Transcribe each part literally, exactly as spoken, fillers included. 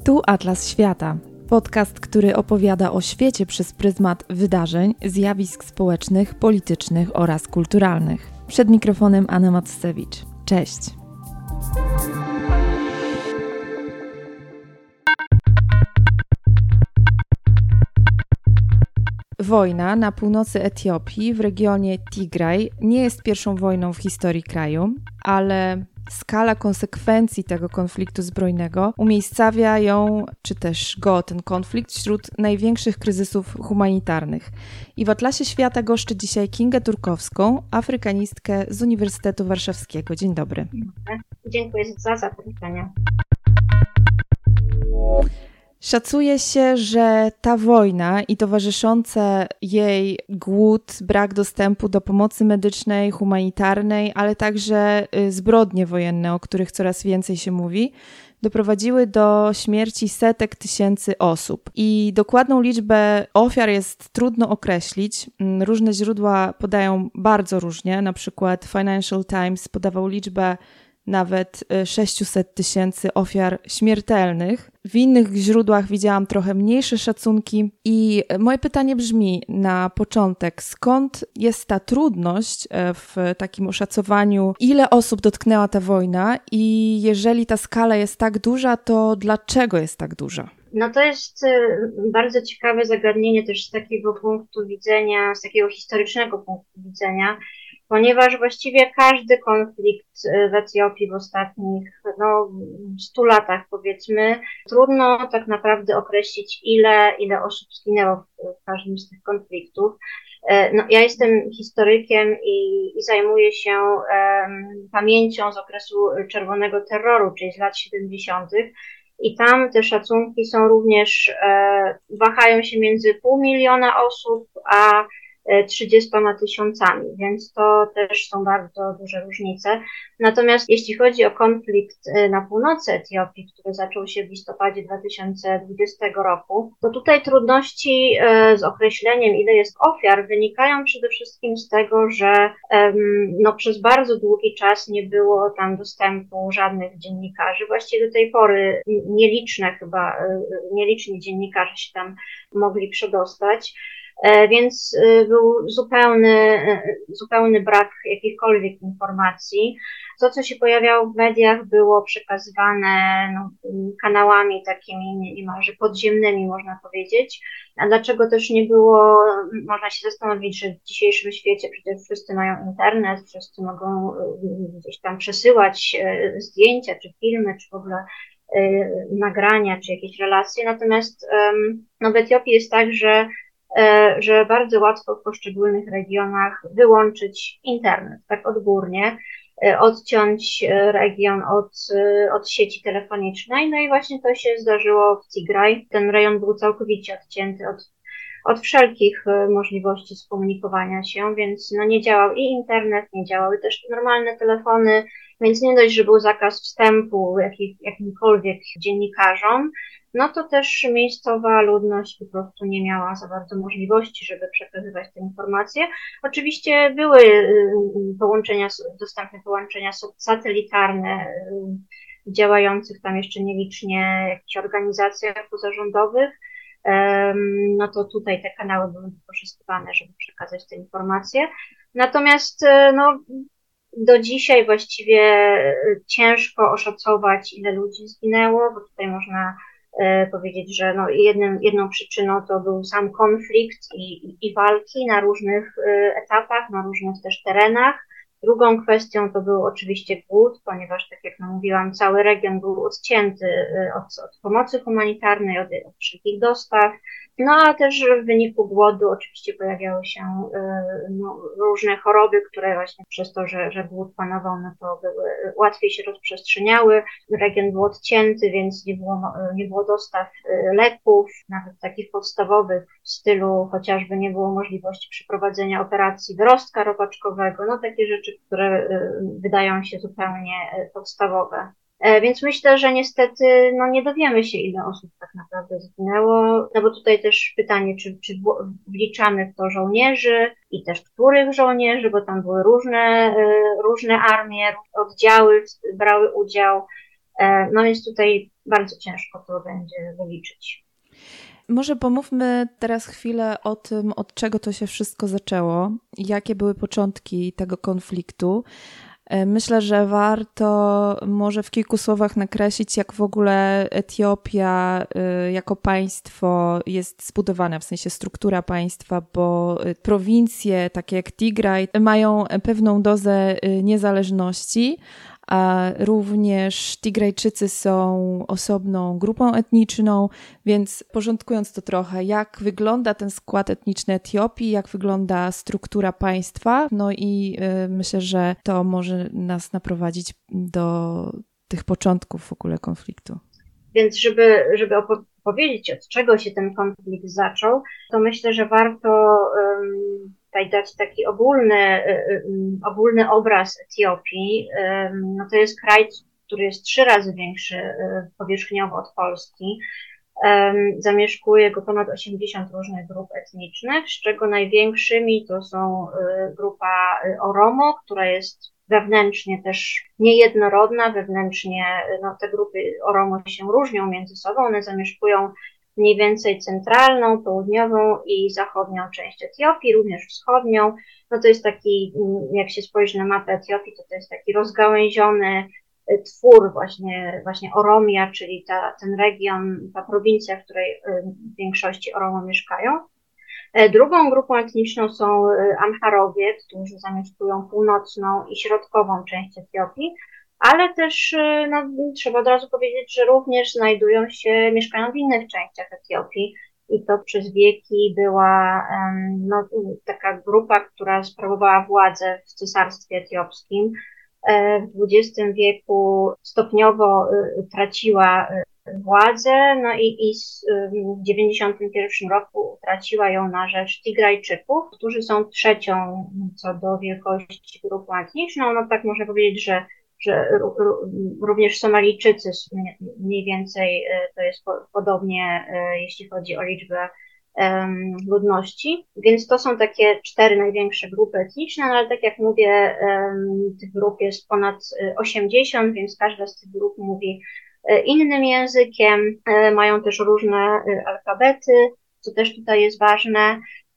Tu Atlas Świata. Podcast, który opowiada o świecie przez pryzmat wydarzeń, zjawisk społecznych, politycznych oraz kulturalnych. Przed mikrofonem Anna Macewicz. Cześć! Wojna na północy Etiopii w regionie Tigraj nie jest pierwszą wojną w historii kraju, ale skala konsekwencji tego konfliktu zbrojnego umiejscawia ją, czy też go, ten konflikt, wśród największych kryzysów humanitarnych. I w Atlasie Świata goszczę dzisiaj Kingę Turkowską, afrykanistkę z Uniwersytetu Warszawskiego. Dzień dobry. Dziękuję za zaproszenie. Szacuje się, że ta wojna i towarzyszące jej głód, brak dostępu do pomocy medycznej, humanitarnej, ale także zbrodnie wojenne, o których coraz więcej się mówi, doprowadziły do śmierci setek tysięcy osób. I dokładną liczbę ofiar jest trudno określić. Różne źródła podają bardzo różnie. Na przykład Financial Times podawał liczbę nawet sześćset tysięcy ofiar śmiertelnych. W innych źródłach widziałam trochę mniejsze szacunki i moje pytanie brzmi na początek, skąd jest ta trudność w takim oszacowaniu, ile osób dotknęła ta wojna i jeżeli ta skala jest tak duża, to dlaczego jest tak duża? No to jest bardzo ciekawe zagadnienie też z takiego punktu widzenia, z takiego historycznego punktu widzenia, ponieważ właściwie każdy konflikt w Etiopii w ostatnich no, stu latach, powiedzmy, trudno tak naprawdę określić, ile, ile osób zginęło w każdym z tych konfliktów. No, ja jestem historykiem i, i zajmuję się um, pamięcią z okresu czerwonego terroru, czyli z lat siedemdziesiątych. I tam te szacunki są również, e, wahają się między pół miliona osób, a trzydziestoma tysiącami, więc to też są bardzo duże różnice. Natomiast jeśli chodzi o konflikt na północy Etiopii, który zaczął się w listopadzie dwa tysiące dwudziestego roku, to tutaj trudności z określeniem, ile jest ofiar, wynikają przede wszystkim z tego, że no, przez bardzo długi czas nie było tam dostępu żadnych dziennikarzy. Właściwie do tej pory nieliczne chyba, nieliczni dziennikarze się tam mogli przedostać. Więc był zupełny, zupełny brak jakichkolwiek informacji. To, co się pojawiało w mediach, było przekazywane no, kanałami takimi niemalże podziemnymi, można powiedzieć. A dlaczego też nie było, można się zastanowić, że w dzisiejszym świecie przecież wszyscy mają internet, wszyscy mogą gdzieś tam przesyłać zdjęcia, czy filmy, czy w ogóle nagrania, czy jakieś relacje. Natomiast no, w Etiopii jest tak, że że bardzo łatwo w poszczególnych regionach wyłączyć internet, tak odgórnie, odciąć region od, od sieci telefonicznej. No i właśnie to się zdarzyło w Tigraj. Ten rejon był całkowicie odcięty od, od wszelkich możliwości skomunikowania się, więc no nie działał i internet, nie działały też normalne telefony, więc nie dość, że był zakaz wstępu jakich, jakimkolwiek dziennikarzom, no to też miejscowa ludność po prostu nie miała za bardzo możliwości, żeby przekazywać te informacje. Oczywiście były połączenia, dostępne połączenia satelitarne w działających tam jeszcze nielicznie jakichś organizacjach pozarządowych, no to tutaj te kanały były wykorzystywane, żeby przekazać te informacje. Natomiast no, do dzisiaj właściwie ciężko oszacować, ile ludzi zginęło, bo tutaj można powiedzieć, że no jednym, jedną przyczyną to był sam konflikt i, i, i walki na różnych etapach, na różnych też terenach. Drugą kwestią to był oczywiście głód, ponieważ, tak jak mówiłam, cały region był odcięty od, od pomocy humanitarnej, od, od wszelkich dostaw. No a też w wyniku głodu oczywiście pojawiały się no, różne choroby, które właśnie przez to, że, że głód panował, no to były, łatwiej się rozprzestrzeniały. Region był odcięty, więc nie było, nie było dostaw leków, nawet takich podstawowych w stylu chociażby nie było możliwości przeprowadzenia operacji wyrostka robaczkowego, no takie rzeczy, które wydają się zupełnie podstawowe. Więc myślę, że niestety no, nie dowiemy się, ile osób tak naprawdę zginęło, no bo tutaj też pytanie, czy, czy wliczamy w to żołnierzy i też których żołnierzy, bo tam były różne, różne armie, oddziały brały udział. No więc tutaj bardzo ciężko to będzie wyliczyć. Może pomówmy teraz chwilę o tym, od czego to się wszystko zaczęło, jakie były początki tego konfliktu. Myślę, że warto może w kilku słowach nakreślić, jak w ogóle Etiopia jako państwo jest zbudowana, w sensie struktura państwa, bo prowincje takie jak Tigraj mają pewną dozę niezależności, a również Tigrajczycy są osobną grupą etniczną, więc porządkując to trochę, jak wygląda ten skład etniczny Etiopii, jak wygląda struktura państwa, no i y, myślę, że to może nas naprowadzić do tych początków w ogóle konfliktu. Więc żeby, żeby opowiedzieć, od czego się ten konflikt zaczął, to myślę, że warto um, tutaj dać taki ogólny, um, ogólny obraz Etiopii. Um, no to jest kraj, który jest trzy razy większy um, powierzchniowo od Polski. Um, zamieszkuje go ponad osiemdziesiąt różnych grup etnicznych, z czego największymi to są um, grupa Oromo, która jest wewnętrznie też niejednorodna, wewnętrznie no, te grupy Oromo się różnią między sobą, one zamieszkują mniej więcej centralną, południową i zachodnią część Etiopii, również wschodnią. No to jest taki, jak się spojrzy na mapę Etiopii, to to jest taki rozgałęziony twór właśnie, właśnie Oromia, czyli ta, ten region, ta prowincja, w której w większości Oromo mieszkają. Drugą grupą etniczną są Amharowie, którzy zamieszkują północną i środkową część Etiopii, ale też no, trzeba od razu powiedzieć, że również znajdują się, mieszkają w innych częściach Etiopii i to przez wieki była no, taka grupa, która sprawowała władzę w cesarstwie etiopskim. W dwudziestym wieku stopniowo traciła władzę, no i, i w dziewięćdziesiątym pierwszym roku utraciła ją na rzecz Tigrajczyków, którzy są trzecią co do wielkości grupą etniczną. No tak można powiedzieć, że, że również Somalijczycy mniej więcej to jest podobnie, jeśli chodzi o liczbę ludności, więc to są takie cztery największe grupy etniczne, no ale tak jak mówię, tych grup jest ponad osiemdziesiąt, więc każda z tych grup mówi innym językiem, mają też różne alfabety, co też tutaj jest ważne.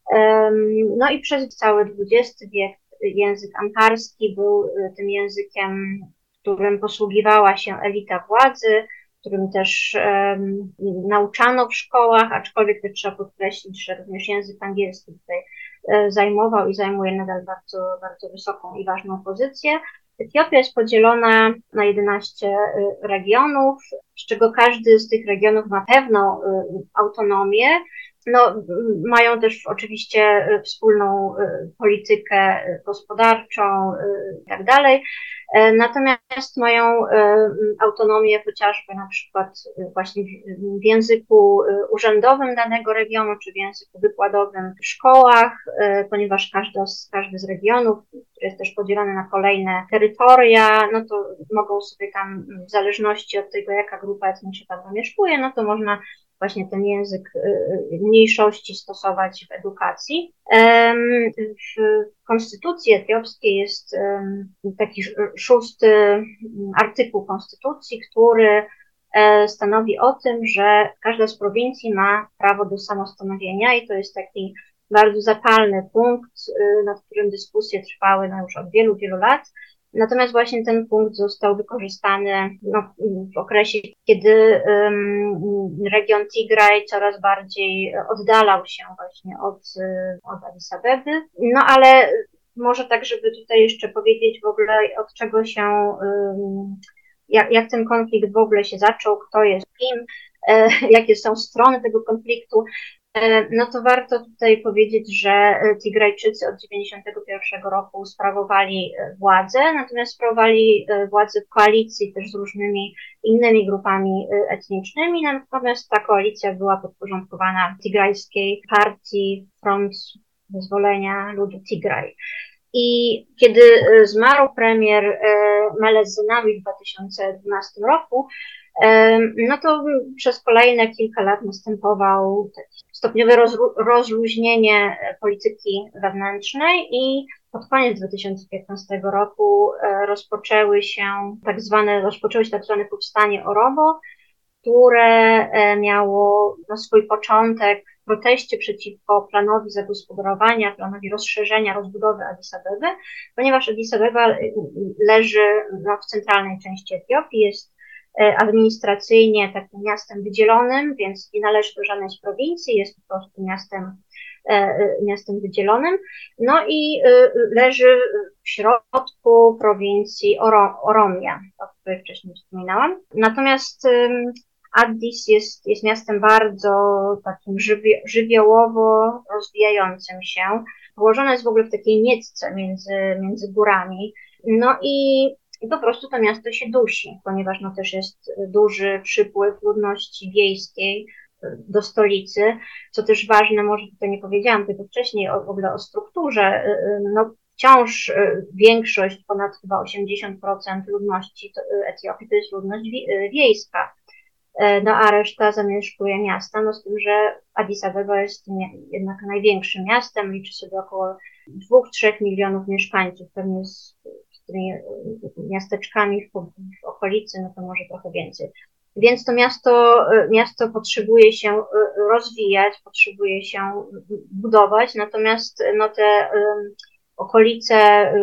No i przez cały dwudziesty wiek język amharski był tym językiem, którym posługiwała się elita władzy, którym też um, nauczano w szkołach, aczkolwiek też trzeba podkreślić, że również język angielski tutaj e, zajmował i zajmuje nadal bardzo, bardzo wysoką i ważną pozycję. Etiopia jest podzielona na jedenaście regionów, z czego każdy z tych regionów ma pewną autonomię. No, mają też oczywiście wspólną politykę gospodarczą i tak dalej, natomiast mają autonomię chociażby na przykład właśnie w języku urzędowym danego regionu, czy w języku wykładowym w szkołach, ponieważ każdy z, każdy z regionów, który jest też podzielony na kolejne terytoria, no to mogą sobie tam w zależności od tego, jaka grupa etniczna tam zamieszkuje, no to można właśnie ten język mniejszości stosować w edukacji. W konstytucji etiopskiej jest taki szósty artykuł konstytucji, który stanowi o tym, że każda z prowincji ma prawo do samostanowienia i to jest taki bardzo zapalny punkt, nad którym dyskusje trwały no już od wielu, wielu lat. Natomiast właśnie ten punkt został wykorzystany no, w okresie, kiedy um, region Tigraj coraz bardziej oddalał się właśnie od, od Addis Abeby. No ale może tak, żeby tutaj jeszcze powiedzieć w ogóle, od czego się, um, jak, jak ten konflikt w ogóle się zaczął, kto jest kim, e, jakie są strony tego konfliktu. No to warto tutaj powiedzieć, że Tigrajczycy od dziewięćdziesiątego pierwszego roku sprawowali władzę, natomiast sprawowali władzę w koalicji też z różnymi innymi grupami etnicznymi, natomiast ta koalicja była podporządkowana Tigrajskiej Partii Front Wyzwolenia Ludu Tigraj. I kiedy zmarł premier Meles Zenawi w dwa tysiące dwunastym roku, no to przez kolejne kilka lat następował stopniowe rozluźnienie polityki wewnętrznej i pod koniec dwa tysiące piętnastego roku rozpoczęły się tak zwane, rozpoczęło się tak zwane powstanie Oromo, które miało no, swój początek w proteście przeciwko planowi zagospodarowania, planowi rozszerzenia, rozbudowy Addis Abeby, ponieważ Addis Abeba leży no, w centralnej części Etiopii, jest administracyjnie takim miastem wydzielonym, więc nie należy do żadnej z prowincji, jest po prostu miastem, miastem wydzielonym. No i leży w środku prowincji Oro, Oromia, o której wcześniej wspominałam. Natomiast Addis jest, jest miastem bardzo takim żywi, żywiołowo rozwijającym się. Położone jest w ogóle w takiej mietce między, między górami. No i I po prostu to miasto się dusi, ponieważ no też jest duży przypływ ludności wiejskiej do stolicy, co też ważne, może tutaj nie powiedziałam tego wcześniej, o, w ogóle o strukturze, no wciąż większość, ponad chyba osiemdziesiąt procent ludności Etiopii to jest ludność wiejska, no a reszta zamieszkuje miasta, no z tym, że Addis Abeba jest nie, jednak największym miastem, liczy sobie około dwóch do trzech milionów mieszkańców, pewnie z, z tymi miasteczkami w, w okolicy, no to może trochę więcej. Więc to miasto, miasto potrzebuje się rozwijać, potrzebuje się budować, natomiast no te um, okolice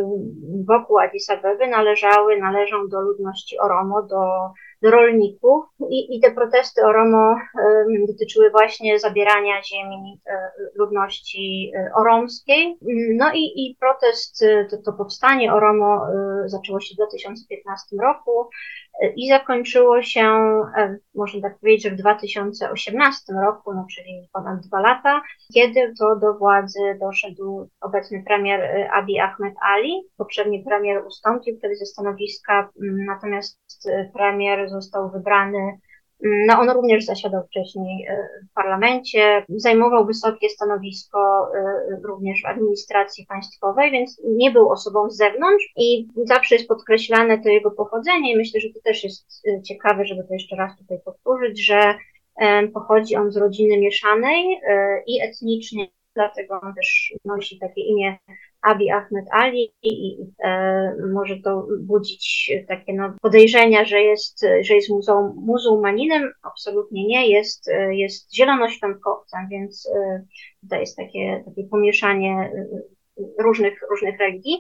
wokół Addis Abeby należały, należą do ludności Oromo, do do rolników i, i te protesty Oromo um, dotyczyły właśnie zabierania ziemi um, ludności um, oromskiej. No i, i protest, to, to powstanie Oromo um, zaczęło się w dwa tysiące piętnastym roku um, i zakończyło się, um, można tak powiedzieć, że w dwa tysiące osiemnastym roku, no czyli ponad dwa lata, kiedy to do władzy doszedł obecny premier Abiy Ahmed Ali. Poprzedni premier ustąpił wtedy ze stanowiska, natomiast premier został wybrany, no on również zasiadał wcześniej w parlamencie, zajmował wysokie stanowisko również w administracji państwowej, więc nie był osobą z zewnątrz i zawsze jest podkreślane to jego pochodzenie i myślę, że to też jest ciekawe, żeby to jeszcze raz tutaj powtórzyć, że pochodzi on z rodziny mieszanej i etnicznie, dlatego on też nosi takie imię Abiy Ahmed Ali i e, może to budzić takie no, podejrzenia, że jest, że jest muzuł, muzułmaninem. Absolutnie nie, jest, jest zielonoświątkowcem, więc e, to jest takie, takie pomieszanie różnych, różnych religii.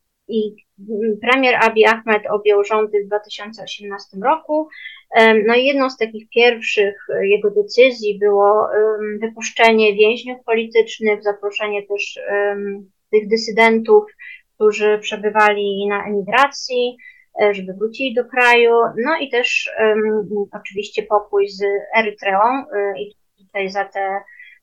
I premier Abiy Ahmed objął rządy w dwa tysiące osiemnastym roku. No i jedną z takich pierwszych jego decyzji było wypuszczenie więźniów politycznych, zaproszenie też tych dysydentów, którzy przebywali na emigracji, żeby wrócili do kraju. No i też oczywiście pokój z Erytreą i tutaj za te,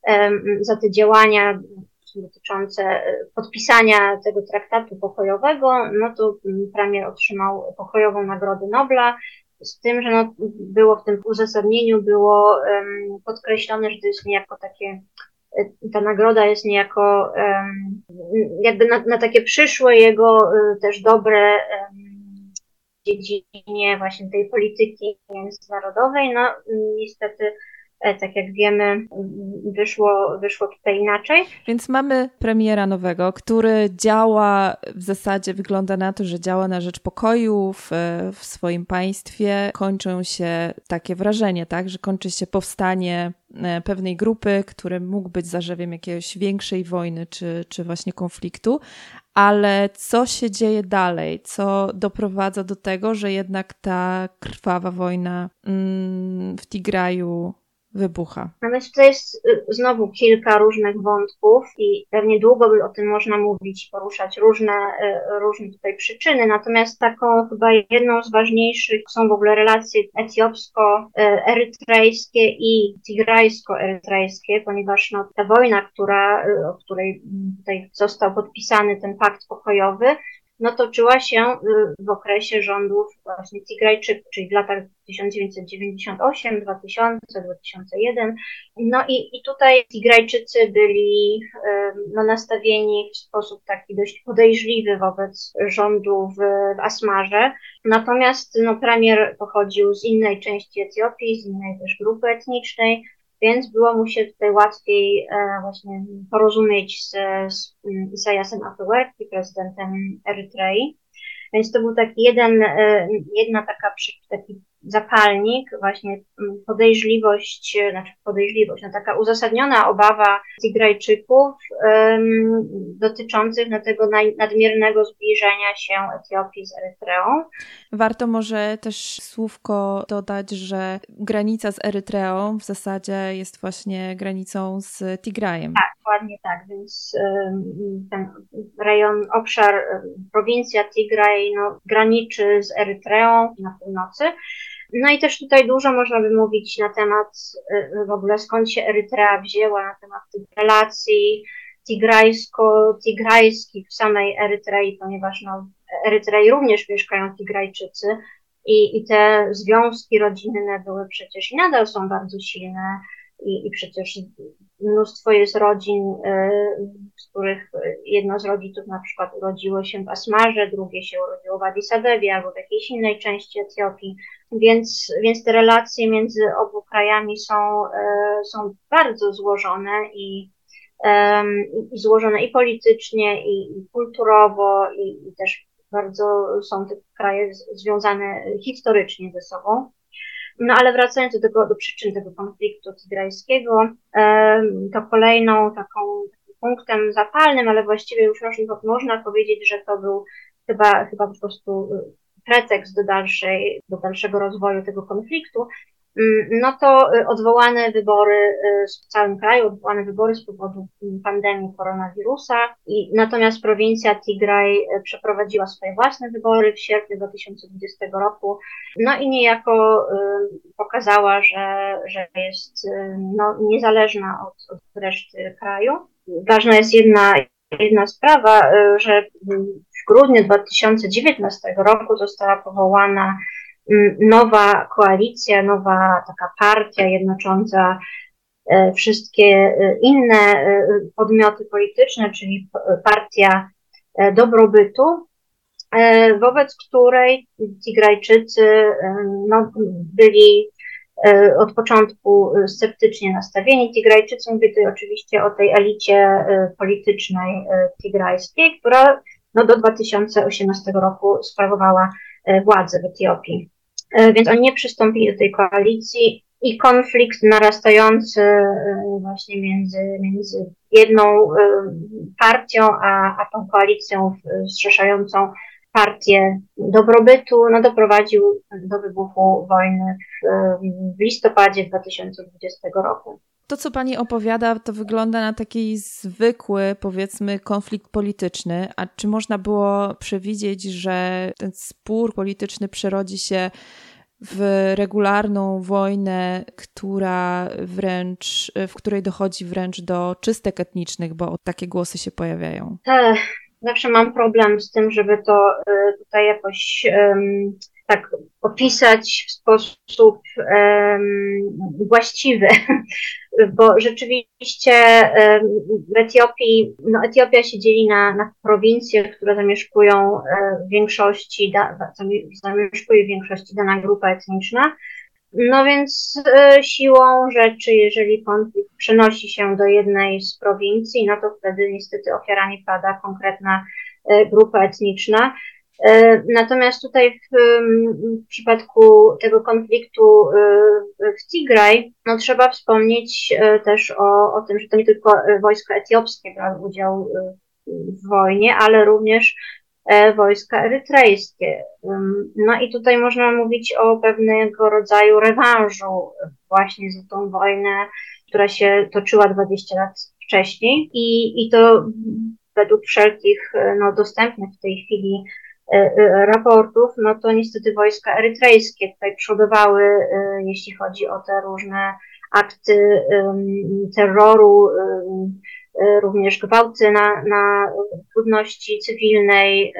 za te działania dotyczące podpisania tego traktatu pokojowego, no to premier otrzymał pokojową Nagrodę Nobla, z tym, że no, było w tym uzasadnieniu było um, podkreślone, że to jest niejako takie, ta nagroda jest niejako um, jakby na, na takie przyszłe jego um, też dobre um, dziedzinie właśnie tej polityki międzynarodowej. No niestety, tak jak wiemy, wyszło, wyszło tutaj inaczej. Więc mamy premiera nowego, który działa, w zasadzie wygląda na to, że działa na rzecz pokoju w, w swoim państwie. Kończą się, takie wrażenie, tak, że kończy się powstanie pewnej grupy, który mógł być zarzewiem jakiejś większej wojny czy, czy właśnie konfliktu. Ale co się dzieje dalej? Co doprowadza do tego, że jednak ta krwawa wojna mm, w Tigraju wybucha? No więc to jest znowu kilka różnych wątków i pewnie długo by o tym można mówić, poruszać różne, różne tutaj przyczyny, natomiast taką chyba jedną z ważniejszych są w ogóle relacje etiopsko-erytrejskie i tigrajsko-erytrejskie, ponieważ no, ta wojna, która, o której tutaj został podpisany ten pakt pokojowy, no toczyła się w okresie rządów właśnie Tigrajczyków, czyli w latach tysiąc dziewięćset dziewięćdziesiąt osiem, dwa tysiące, dwa tysiące jeden. No i, i tutaj Tigrajczycy byli no, nastawieni w sposób taki dość podejrzliwy wobec rządu w, w Asmarze. Natomiast no, premier pochodził z innej części Etiopii, z innej też grupy etnicznej, więc było mu się tutaj łatwiej e, właśnie porozumieć z, z Isaiasem Afewerki, prezydentem Erytrei. Więc to był taki jeden, e, jedna taka, taki zapalnik, właśnie podejrzliwość, znaczy podejrzliwość, no taka uzasadniona obawa Tigrajczyków um, dotyczących no, tego nadmiernego zbliżenia się Etiopii z Erytreą. Warto może też słówko dodać, że granica z Erytreą w zasadzie jest właśnie granicą z Tigrajem. Tak, dokładnie tak, więc ten rejon, obszar, prowincja Tigraj no, graniczy z Erytreą na północy. No i też tutaj dużo można by mówić na temat w ogóle skąd się Erytrea wzięła, na temat tych relacji tigrajsko-tigrajskich w samej Erytrei, ponieważ no, w Erytrei również mieszkają Tigrajczycy i, i te związki rodzinne były przecież i nadal są bardzo silne i, i przecież mnóstwo jest rodzin, z których jedno z rodziców na przykład urodziło się w Asmarze, drugie się urodziło w Addis Abebie albo w jakiejś innej części Etiopii, więc, więc te relacje między obu krajami są, są bardzo złożone i, i złożone i politycznie, i, i kulturowo, i, i też bardzo są te kraje z, związane historycznie ze sobą. No ale wracając do tego, do przyczyn tego konfliktu tigrajskiego, to kolejną taką punktem zapalnym, ale właściwie już można, można powiedzieć, że to był chyba, chyba po prostu pretekst do dalszej, do dalszego rozwoju tego konfliktu, no to odwołane wybory w całym kraju, odwołane wybory z powodu pandemii koronawirusa i natomiast prowincja Tigraj przeprowadziła swoje własne wybory w sierpniu dwa tysiące dwudziestego roku, no i niejako pokazała, że, że jest no, niezależna od, od reszty kraju. Ważna jest jedna, jedna sprawa, że w grudniu dwa tysiące dziewiętnastego roku została powołana nowa koalicja, nowa taka partia jednocząca wszystkie inne podmioty polityczne, czyli partia dobrobytu, wobec której Tigrajczycy no, byli od początku sceptycznie nastawieni. Tigrajczycy, mówię tutaj oczywiście o tej elicie politycznej tigrajskiej, która no, do dwa tysiące osiemnastego roku sprawowała władzę w Etiopii. Więc oni nie przystąpili do tej koalicji i konflikt narastający właśnie między, między jedną partią, a, a tą koalicją zrzeszającą partię dobrobytu, no doprowadził do wybuchu wojny w, w listopadzie dwa tysiące dwudziestego roku. To, co pani opowiada, to wygląda na taki zwykły, powiedzmy, konflikt polityczny. A czy można było przewidzieć, że ten spór polityczny przerodzi się w regularną wojnę, która wręcz, w której dochodzi wręcz do czystek etnicznych, bo takie głosy się pojawiają? Ech, zawsze mam problem z tym, żeby to tutaj jakoś um, tak opisać w sposób um, właściwy, bo rzeczywiście w Etiopii, no Etiopia się dzieli na, na prowincje, które zamieszkują w większości, da, zamieszkuje w większości dana grupa etniczna. No więc siłą rzeczy, jeżeli konflikt przenosi się do jednej z prowincji, no to wtedy niestety ofiarami pada konkretna grupa etniczna. Natomiast tutaj w, w przypadku tego konfliktu w Tigraj, no trzeba wspomnieć też o, o tym, że to nie tylko wojska etiopskie brały udział w wojnie, ale również wojska erytrejskie. No i tutaj można mówić o pewnego rodzaju rewanżu właśnie za tą wojnę, która się toczyła dwadzieścia lat wcześniej i, i to według wszelkich no, dostępnych w tej chwili raportów, no to niestety wojska erytrejskie tutaj przodowały, jeśli chodzi o te różne akty terroru, również gwałty na, na ludności cywilnej,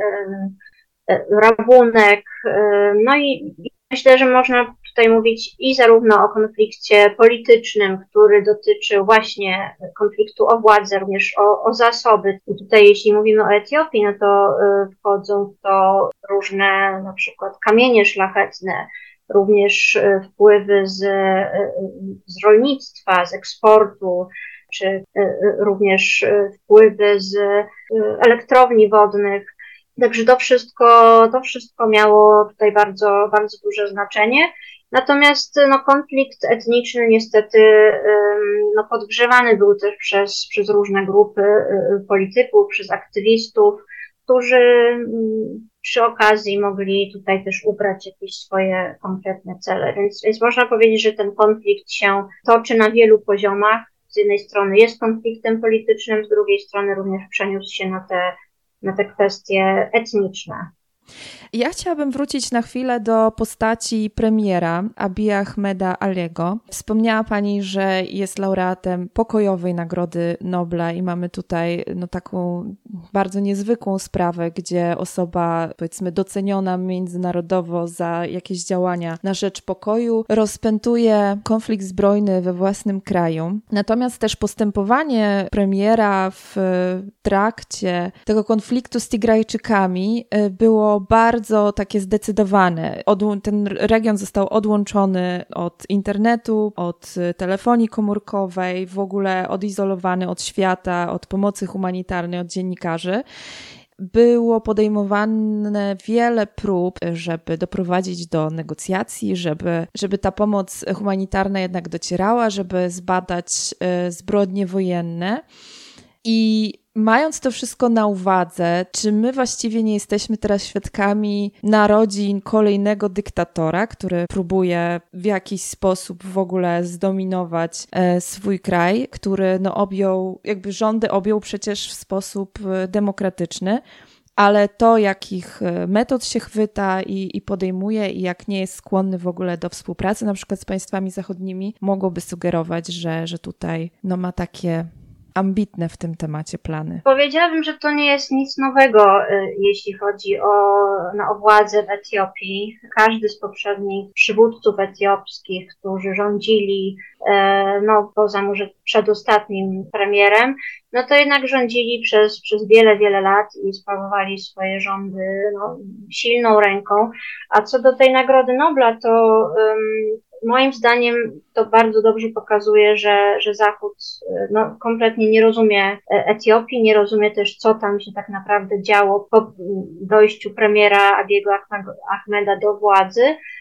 rabunek. No i myślę, że można tutaj mówić i zarówno o konflikcie politycznym, który dotyczy właśnie konfliktu o władzę, również o, o zasoby. I tutaj jeśli mówimy o Etiopii, no to wchodzą w to różne na przykład kamienie szlachetne, również wpływy z, z rolnictwa, z eksportu, czy również wpływy z elektrowni wodnych. Także to wszystko, to wszystko miało tutaj bardzo, bardzo duże znaczenie. Natomiast no, konflikt etniczny niestety no, podgrzewany był też przez, przez różne grupy polityków, przez aktywistów, którzy przy okazji mogli tutaj też ubrać jakieś swoje konkretne cele. Więc, więc można powiedzieć, że ten konflikt się toczy na wielu poziomach. Z jednej strony jest konfliktem politycznym, z drugiej strony również przeniósł się na te, na te kwestie etniczne. Ja chciałabym wrócić na chwilę do postaci premiera Abiy Ahmeda Aliego. Wspomniała Pani, że jest laureatem pokojowej Nagrody Nobla i mamy tutaj no, taką bardzo niezwykłą sprawę, gdzie osoba, powiedzmy, doceniona międzynarodowo za jakieś działania na rzecz pokoju rozpętuje konflikt zbrojny we własnym kraju. Natomiast też postępowanie premiera w trakcie tego konfliktu z Tigrajczykami było bardzo takie zdecydowane. Odł- ten region został odłączony od internetu, od telefonii komórkowej, w ogóle odizolowany od świata, od pomocy humanitarnej, od dziennikarzy. Było podejmowane wiele prób, żeby doprowadzić do negocjacji, żeby, żeby ta pomoc humanitarna jednak docierała, żeby zbadać zbrodnie wojenne. I mając to wszystko na uwadze, czy my właściwie nie jesteśmy teraz świadkami narodzin kolejnego dyktatora, który próbuje w jakiś sposób w ogóle zdominować e, swój kraj, który no, objął, jakby rządy objął przecież w sposób demokratyczny, ale to, jakich metod się chwyta i, i podejmuje i jak nie jest skłonny w ogóle do współpracy na przykład z państwami zachodnimi, mogłoby sugerować, że, że tutaj no, ma takie ambitne w tym temacie plany. Powiedziałabym, że to nie jest nic nowego, jeśli chodzi o, no, o władzę w Etiopii. Każdy z poprzednich przywódców etiopskich, którzy rządzili, no poza może przedostatnim premierem, no to jednak rządzili przez, przez wiele, wiele lat i sprawowali swoje rządy no, silną ręką. A co do tej Nagrody Nobla, to um, moim zdaniem to bardzo dobrze pokazuje, że, że Zachód no, kompletnie nie rozumie Etiopii, nie rozumie też, co tam się tak naprawdę działo po dojściu premiera Abiego Ahmeda do władzy.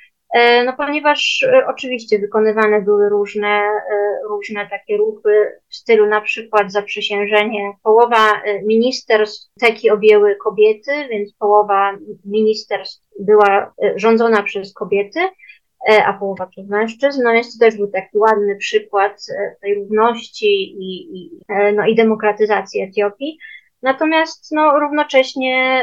No ponieważ oczywiście wykonywane były różne, różne takie ruchy w stylu na przykład zaprzysiężenie. Połowa ministerstw teki objęły kobiety, więc połowa ministerstw była rządzona przez kobiety, a połowa przez mężczyzn. No więc to też był taki ładny przykład tej równości i, i, no, i demokratyzacji Etiopii. Natomiast no, równocześnie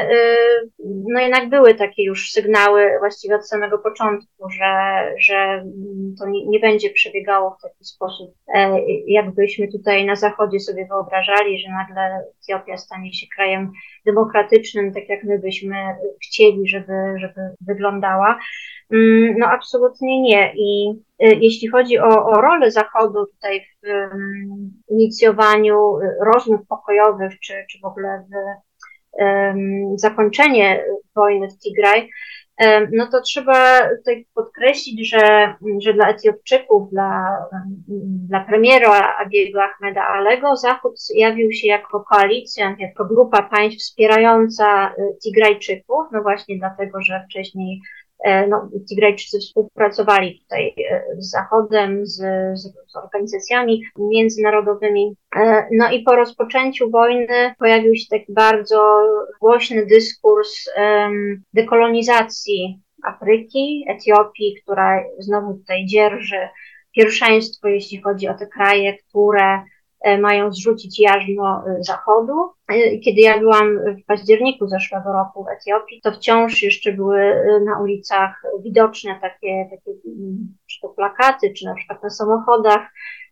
no, jednak były takie już sygnały właściwie od samego początku, że, że to nie, nie będzie przebiegało w taki sposób, jakbyśmy tutaj na Zachodzie sobie wyobrażali, że nagle Etiopia stanie się krajem demokratycznym, tak jak my byśmy chcieli, żeby, żeby wyglądała. No absolutnie nie. I jeśli chodzi o, o rolę Zachodu tutaj w um, inicjowaniu rozmów pokojowych, czy, czy w ogóle w um, zakończenie wojny w Tigraj, um, no to trzeba tutaj podkreślić, że, że dla Etiopczyków, dla, dla premiera Abiego Ahmeda Alego Zachód jawił się jako koalicja, jako grupa państw wspierająca Tigrajczyków, no właśnie dlatego, że wcześniej no, Tigrajczycy współpracowali tutaj z Zachodem, z, z organizacjami międzynarodowymi. No i po rozpoczęciu wojny pojawił się taki bardzo głośny dyskurs um, dekolonizacji Afryki, Etiopii, która znowu tutaj dzierży pierwszeństwo, jeśli chodzi o te kraje, które mają zrzucić jarzmo Zachodu. Kiedy ja byłam w październiku zeszłego roku w Etiopii, to wciąż jeszcze były na ulicach widoczne takie, takie czy to plakaty, czy na przykład na samochodach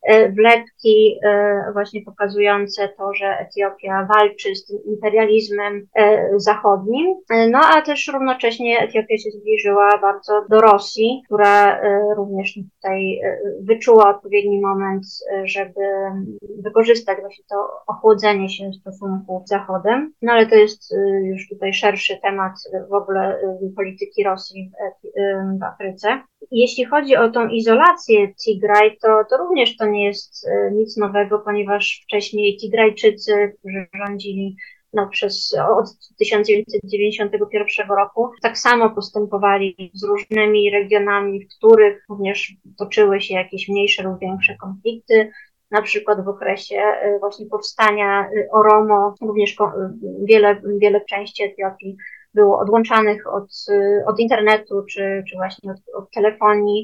wlepki właśnie pokazujące to, że Etiopia walczy z tym imperializmem zachodnim. No a też równocześnie Etiopia się zbliżyła bardzo do Rosji, która również tutaj wyczuła odpowiedni moment, żeby wykorzystać właśnie to ochłodzenie się stosunków z Zachodem. No ale to jest już tutaj szerszy temat w ogóle polityki Rosji w, w Afryce. Jeśli chodzi o tą izolację Tigraj, to, to również to nie jest nic nowego, ponieważ wcześniej Tigrajczycy, którzy rządzili no, przez, od tysiąc dziewięćset dziewięćdziesiątego pierwszego roku. Tak samo postępowali z różnymi regionami, w których również toczyły się jakieś mniejsze lub większe konflikty. Na przykład w okresie właśnie powstania Oromo, również wiele, wiele części Etiopii było odłączanych od, od internetu, czy, czy właśnie od, od telefonii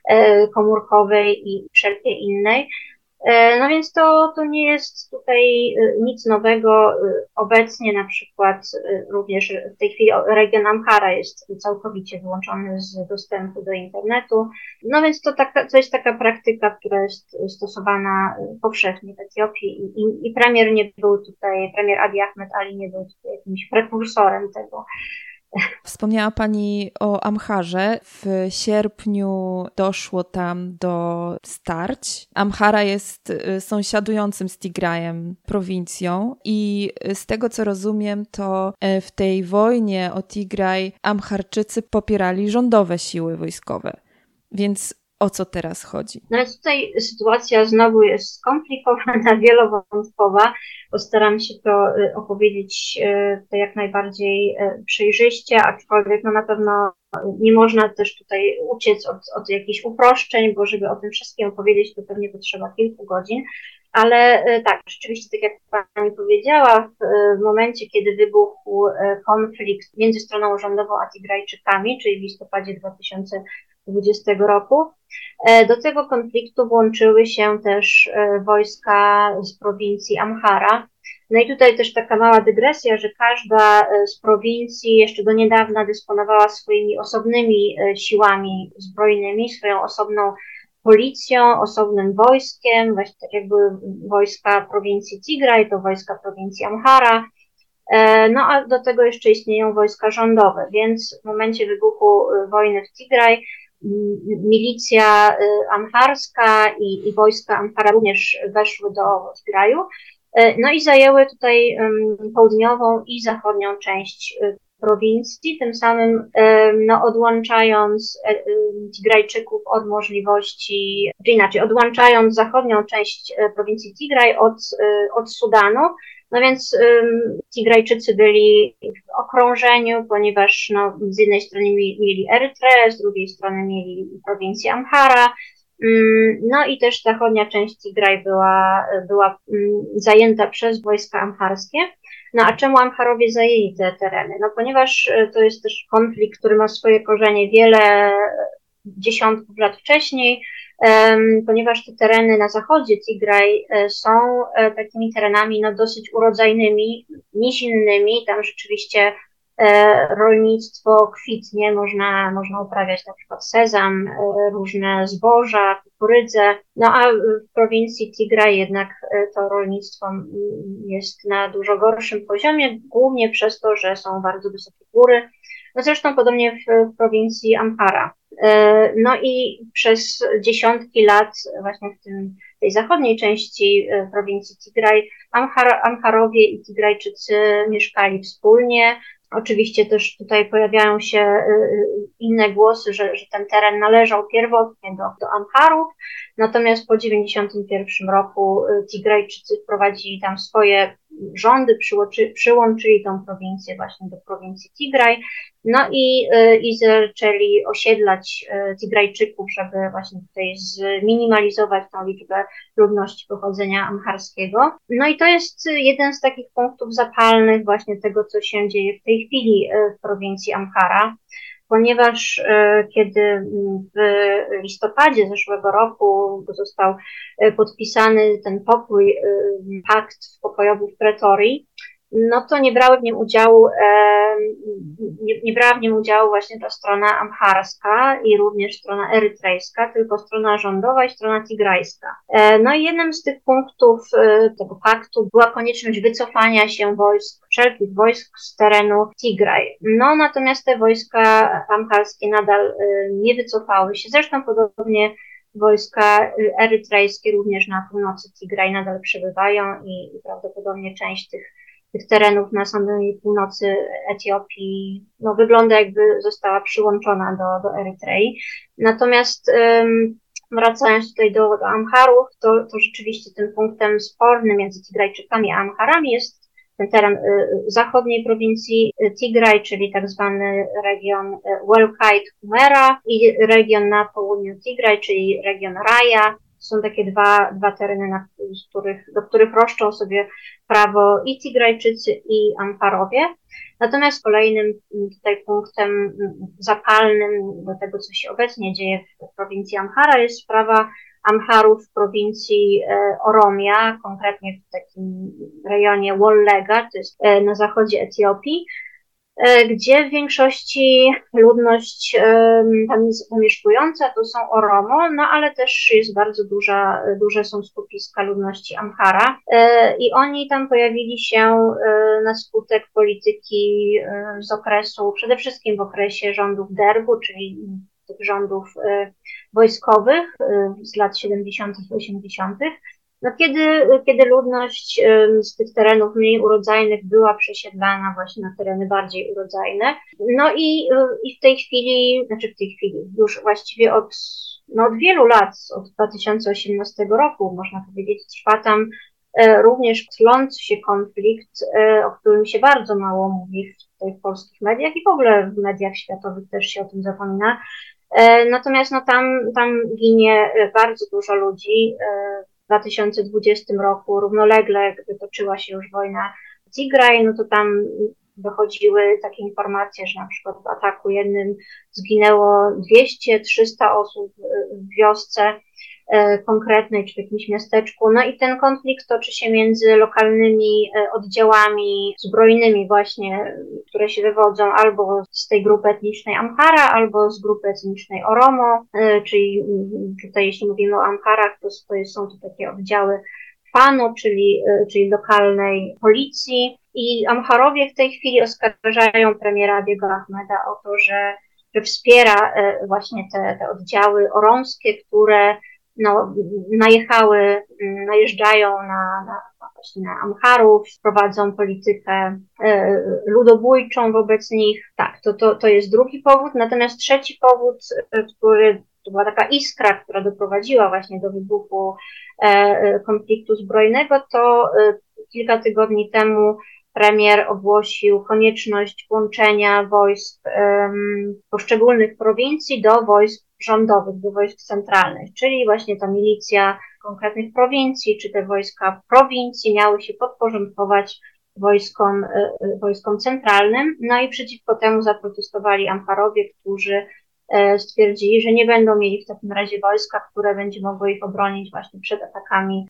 komórkowej i wszelkiej innej. No więc to, to nie jest tutaj nic nowego. Obecnie na przykład również w tej chwili region Amhara jest całkowicie wyłączony z dostępu do internetu. No więc to, taka, to jest taka praktyka, która jest stosowana powszechnie w Etiopii i, i, i premier nie był tutaj, premier Abiy Ahmed Ali nie był tutaj jakimś prekursorem tego. Wspomniała Pani o Amharze. W sierpniu doszło tam do starć. Amhara jest sąsiadującym z Tigrajem prowincją i z tego co rozumiem, to w tej wojnie o Tigraj Amharczycy popierali rządowe siły wojskowe. Więc o co teraz chodzi? No więc tutaj sytuacja znowu jest skomplikowana, wielowątkowa. Postaram się to opowiedzieć to jak najbardziej przejrzyście, aczkolwiek no na pewno nie można też tutaj uciec od, od jakichś uproszczeń, bo żeby o tym wszystkim opowiedzieć, to pewnie potrzeba kilku godzin. Ale tak, rzeczywiście, tak jak Pani powiedziała, w momencie, kiedy wybuchł konflikt między stroną rządową a Tigrajczykami, czyli w listopadzie dwa tysiące dwudziestego roku, do tego konfliktu włączyły się też wojska z prowincji Amhara. No i tutaj też taka mała dygresja, że każda z prowincji jeszcze do niedawna dysponowała swoimi osobnymi siłami zbrojnymi, swoją osobną policją, osobnym wojskiem, właśnie tak jak były wojska prowincji Tigraj, to wojska prowincji Amhara. No a do tego jeszcze istnieją wojska rządowe, więc w momencie wybuchu wojny w Tigraj milicja amharska i, i wojska Amhara również weszły do Tigraju, no i zajęły tutaj południową i zachodnią część prowincji, tym samym no, odłączając Tigrajczyków od możliwości, czy inaczej, odłączając zachodnią część prowincji Tigraj od, od Sudanu. No więc Tigrajczycy byli w okrążeniu, ponieważ no, z jednej strony mieli Erytreę, z drugiej strony mieli prowincję Amhara. No i też zachodnia część Tigraj była, była zajęta przez wojska amharskie. No a czemu Amharowie zajęli te tereny? No ponieważ to jest też konflikt, który ma swoje korzenie wiele dziesiątków lat wcześniej, ponieważ te tereny na zachodzie Tigraj są takimi terenami no, dosyć urodzajnymi, nizinnymi. Tam rzeczywiście rolnictwo kwitnie, można, można uprawiać na przykład sezam, różne zboża, kukurydzę. No a w prowincji Tigraj jednak to rolnictwo jest na dużo gorszym poziomie, głównie przez to, że są bardzo wysokie góry. No zresztą podobnie w, w prowincji Amhara. No i przez dziesiątki lat właśnie w tym, tej zachodniej części prowincji Tigraj Amhar, Amharowie i Tigrajczycy mieszkali wspólnie. Oczywiście też tutaj pojawiają się inne głosy, że, że ten teren należał pierwotnie do, do Amharów, natomiast po dziewięćdziesiątym pierwszym roku Tigrajczycy wprowadzili tam swoje rządy, przyłączy, przyłączyli tą prowincję właśnie do prowincji Tigraj, no i, i zaczęli osiedlać Tigrajczyków, żeby właśnie tutaj zminimalizować tą liczbę ludności pochodzenia amharskiego. No i to jest jeden z takich punktów zapalnych właśnie tego, co się dzieje w tej chwili w prowincji Amhara, ponieważ e, kiedy w listopadzie zeszłego roku został podpisany ten pokój, e, pakt pokojowy w Pretorii, no to nie brały w nim udziału, e, nie, nie brała w nim udziału właśnie ta strona amharska i również strona erytrejska, tylko strona rządowa i strona tigrajska. E, no i jednym z tych punktów e, tego paktu była konieczność wycofania się wojsk, wszelkich wojsk z terenu Tigraj. No natomiast te wojska amharskie nadal e, nie wycofały się, zresztą podobnie wojska erytrejskie również na północy Tigraj nadal przebywają i, i prawdopodobnie część tych tych terenów na samej północy Etiopii, no wygląda jakby została przyłączona do, do Erytrei. Natomiast um, wracając tutaj do, do Amharów, to, to rzeczywiście tym punktem spornym między Tigrajczykami a Amharami jest ten teren zachodniej prowincji Tigraj, czyli tak zwany region Welkajt-Humera i region na południu Tigraj, czyli region Raja. Są takie dwa, dwa tereny, na których, do których roszczą sobie prawo i Tigrajczycy, i Amharowie. Natomiast kolejnym tutaj punktem zapalnym do tego, co się obecnie dzieje w prowincji Amhara, jest sprawa Amharów w prowincji Oromia, konkretnie w takim rejonie Wollega, to jest na zachodzie Etiopii, gdzie w większości ludność tam zamieszkująca to są Oromo, no ale też jest bardzo duża, duże są skupiska ludności Amhara i oni tam pojawili się na skutek polityki z okresu, przede wszystkim w okresie rządów Dergu, czyli tych rządów wojskowych z lat siedemdziesiątych i osiemdziesiątych. No kiedy, kiedy ludność z tych terenów mniej urodzajnych była przesiedlana właśnie na tereny bardziej urodzajne. No i, i w tej chwili, znaczy w tej chwili, już właściwie od, no od wielu lat, od dwa tysiące osiemnastego roku, można powiedzieć, trwa tam również tlący się konflikt, o którym się bardzo mało mówi w, w polskich mediach i w ogóle w mediach światowych też się o tym zapomina. Natomiast no tam, tam ginie bardzo dużo ludzi. W dwa tysiące dwudziestym roku równolegle, gdy toczyła się już wojna w Tigraj, no to tam dochodziły takie informacje, że na przykład w ataku jednym zginęło dwieście trzysta osób w wiosce konkretnej czy w jakimś miasteczku. No i ten konflikt toczy się między lokalnymi oddziałami zbrojnymi właśnie, które się wywodzą albo z tej grupy etnicznej Amhara, albo z grupy etnicznej Oromo, czyli tutaj jeśli mówimy o Amharach, to, to są to takie oddziały Fano, czyli, czyli lokalnej policji. I Amharowie w tej chwili oskarżają premiera Abiego Ahmeda o to, że, że wspiera właśnie te, te oddziały oromskie, które no, najechały, najeżdżają na, na, właśnie na Amharów, prowadzą politykę e, ludobójczą wobec nich. Tak, to, to, to jest drugi powód. Natomiast trzeci powód, który to była taka iskra, która doprowadziła właśnie do wybuchu e, konfliktu zbrojnego, to e, kilka tygodni temu premier ogłosił konieczność włączenia wojsk um, poszczególnych prowincji do wojsk rządowych, do wojsk centralnych, czyli właśnie ta milicja konkretnych prowincji, czy te wojska prowincji miały się podporządkować wojskom, wojskom centralnym. No i przeciwko temu zaprotestowali Amharowie, którzy stwierdzili, że nie będą mieli w takim razie wojska, które będzie mogło ich obronić właśnie przed atakami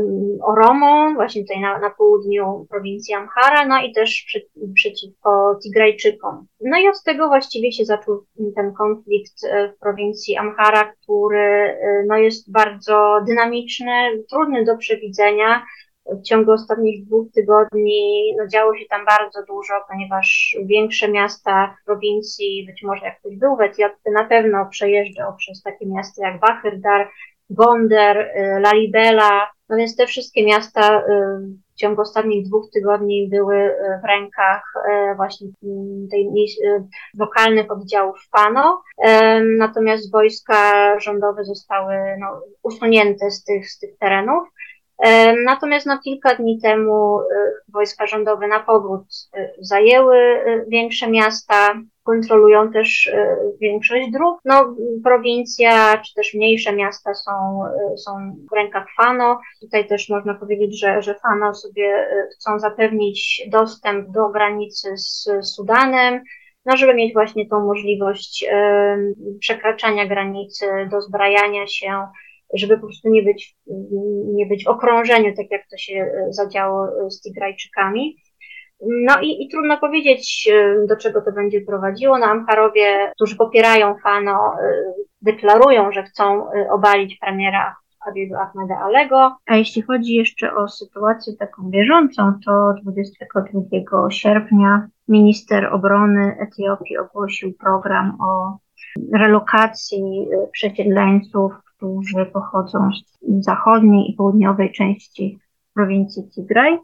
Oromo, właśnie tutaj na, na południu prowincji Amhara, no i też przy, przeciwko Tigrajczykom. No i od tego właściwie się zaczął ten konflikt w prowincji Amhara, który no jest bardzo dynamiczny, trudny do przewidzenia. W ciągu ostatnich dwóch tygodni no, działo się tam bardzo dużo, ponieważ większe miasta prowincji, być może jak ktoś był w Etiopii, na pewno przejeżdżał przez takie miasta jak Bahirdar, Gonder, Lalibela. No więc te wszystkie miasta w ciągu ostatnich dwóch tygodni były w rękach właśnie tej lokalnych oddziałów Fano. Natomiast wojska rządowe zostały no, usunięte z tych, z tych terenów. Natomiast no, kilka dni temu wojska rządowe na powrót zajęły większe miasta, kontrolują też większość dróg. No, prowincja czy też mniejsze miasta są, są w rękach Fano. Tutaj też można powiedzieć, że, że Fano sobie chcą zapewnić dostęp do granicy z Sudanem, no, żeby mieć właśnie tą możliwość przekraczania granicy, dozbrajania się, żeby po prostu nie być, nie być w okrążeniu, tak jak to się zadziało z Tigrajczykami. No i, i trudno powiedzieć, do czego to będzie prowadziło. No, Amharowie, którzy popierają Fano, deklarują, że chcą obalić premiera Abiego Ahmeda Alego. A jeśli chodzi jeszcze o sytuację taką bieżącą, to dwudziestego drugiego sierpnia minister obrony Etiopii ogłosił program o relokacji przesiedleńców, którzy pochodzą z zachodniej i południowej części prowincji Tigraj.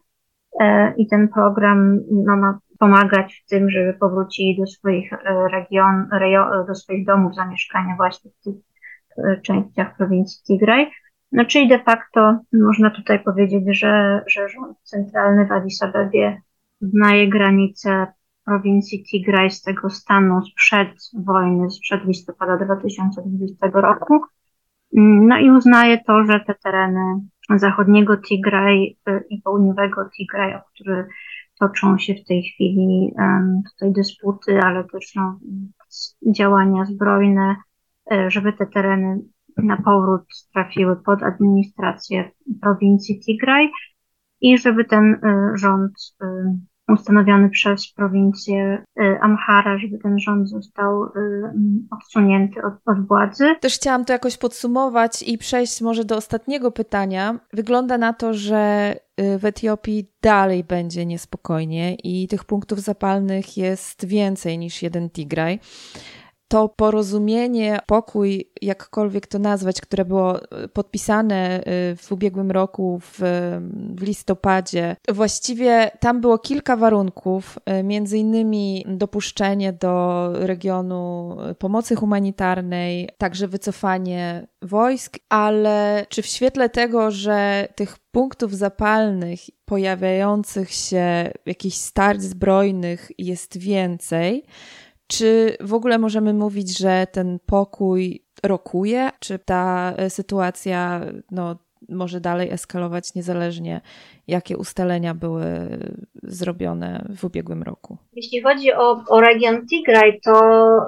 I ten program no, ma pomagać w tym, żeby powrócili do swoich region, rejon, do swoich domów zamieszkania właśnie w tych częściach prowincji Tigraj. No czyli de facto można tutaj powiedzieć, że, że rząd centralny w Addis Abebie uznaje granice prowincji Tigraj z tego stanu sprzed wojny, sprzed listopada dwa tysiące dwudziestego roku. No i uznaje to, że te tereny zachodniego Tigraj i południowego Tigraj, o które toczą się w tej chwili tutaj dysputy, ale też no, działania zbrojne, żeby te tereny na powrót trafiły pod administrację prowincji Tigraj i żeby ten rząd ustanowiony przez prowincję Amhara, żeby ten rząd został odsunięty od, od władzy. Też chciałam to jakoś podsumować i przejść może do ostatniego pytania. Wygląda na to, że w Etiopii dalej będzie niespokojnie i tych punktów zapalnych jest więcej niż jeden Tigraj. To porozumienie, pokój, jakkolwiek to nazwać, które było podpisane w ubiegłym roku w, w listopadzie, właściwie tam było kilka warunków, między innymi dopuszczenie do regionu pomocy humanitarnej, także wycofanie wojsk, ale czy w świetle tego, że tych punktów zapalnych pojawiających się, jakichś starć zbrojnych jest więcej, czy w ogóle możemy mówić, że ten pokój rokuje? Czy ta sytuacja no, może dalej eskalować niezależnie, jakie ustalenia były zrobione w ubiegłym roku? Jeśli chodzi o, o region Tigraj, to,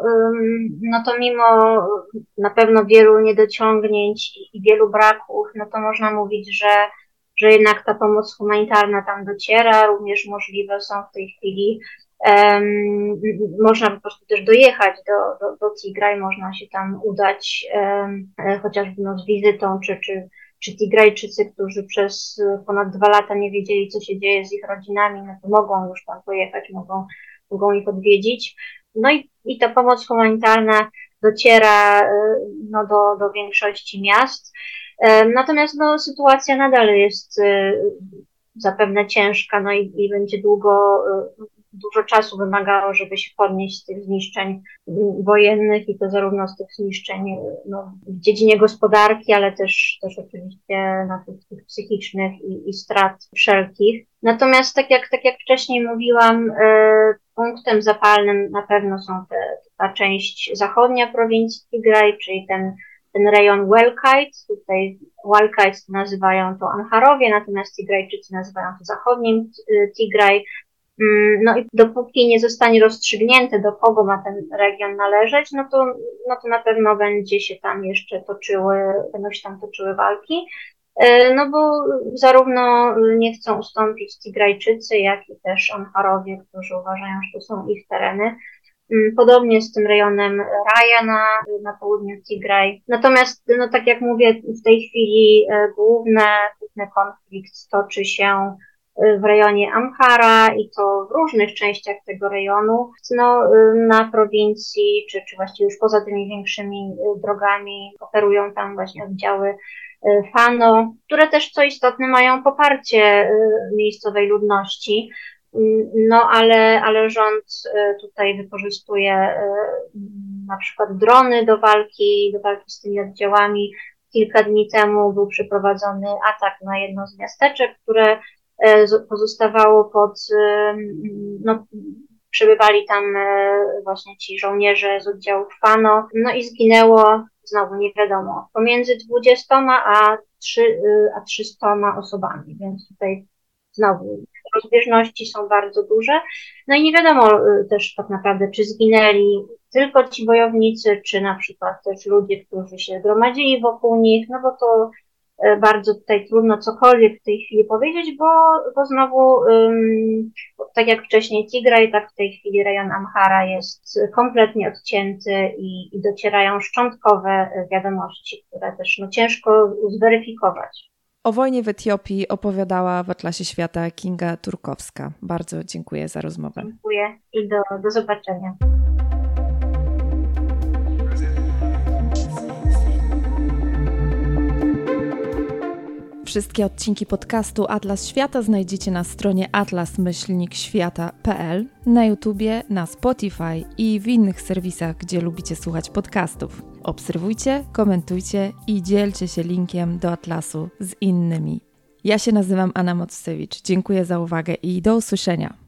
no to mimo na pewno wielu niedociągnięć i wielu braków, no to można mówić, że, że jednak ta pomoc humanitarna tam dociera. Również możliwe są w tej chwili Um, można po prostu też dojechać do, do, do Tigraj, można się tam udać um, chociażby no, z wizytą, czy, czy, czy Tigrajczycy, którzy przez ponad dwa lata nie wiedzieli, co się dzieje z ich rodzinami, no to mogą już tam pojechać, mogą, mogą ich odwiedzić. No i, i ta pomoc humanitarna dociera no, do, do większości miast. Um, natomiast no, sytuacja nadal jest um, zapewne ciężka, no i, i będzie długo um, dużo czasu wymagało, żeby się podnieść z tych zniszczeń wojennych i to zarówno z tych zniszczeń no, w dziedzinie gospodarki, ale też, też oczywiście na tych, tych psychicznych i, i strat wszelkich. Natomiast tak jak, tak jak wcześniej mówiłam, e, punktem zapalnym na pewno są te, ta część zachodnia prowincji Tigraj, czyli ten, ten rejon Welkite. Tutaj Welkite nazywają to Amharowie, natomiast Tigrajczycy nazywają to zachodnim Tigraj. No i dopóki nie zostanie rozstrzygnięte, do kogo ma ten region należeć, no to, no to na pewno będzie się tam jeszcze toczyły, będą się tam toczyły walki, no bo zarówno nie chcą ustąpić Tigrajczycy, jak i też Amharowie, którzy uważają, że to są ich tereny. Podobnie z tym rejonem Raja na, na południu Tigraj. Natomiast, no tak jak mówię, w tej chwili główny, główny konflikt toczy się w rejonie Amhara i to w różnych częściach tego rejonu, no, na prowincji, czy, czy właściwie już poza tymi większymi drogami operują tam właśnie oddziały Fano, które też, co istotne, mają poparcie miejscowej ludności, no ale, ale rząd tutaj wykorzystuje na przykład drony do walki, do walki z tymi oddziałami. Kilka dni temu był przeprowadzony atak na jedno z miasteczek, które pozostawało pod, no, przebywali tam właśnie ci żołnierze z oddziałów Fano, no i zginęło, znowu nie wiadomo, pomiędzy dwudziestoma a trzystoma osobami, więc tutaj znowu rozbieżności są bardzo duże. No i nie wiadomo też tak naprawdę, czy zginęli tylko ci bojownicy, czy na przykład też ludzie, którzy się gromadzili wokół nich, no bo to bardzo tutaj trudno cokolwiek w tej chwili powiedzieć, bo, bo znowu, um, tak jak wcześniej Tigraj, tak w tej chwili rejon Amhara jest kompletnie odcięty i, i docierają szczątkowe wiadomości, które też no, ciężko zweryfikować. O wojnie w Etiopii opowiadała w Atlasie Świata Kinga Turkowska. Bardzo dziękuję za rozmowę. Dziękuję i do, do zobaczenia. Wszystkie odcinki podcastu Atlas Świata znajdziecie na stronie atlas myślnik świata kropka p l, na YouTubie, na Spotify i w innych serwisach, gdzie lubicie słuchać podcastów. Obserwujcie, komentujcie i dzielcie się linkiem do Atlasu z innymi. Ja się nazywam Anna Mockiewicz. Dziękuję za uwagę i do usłyszenia.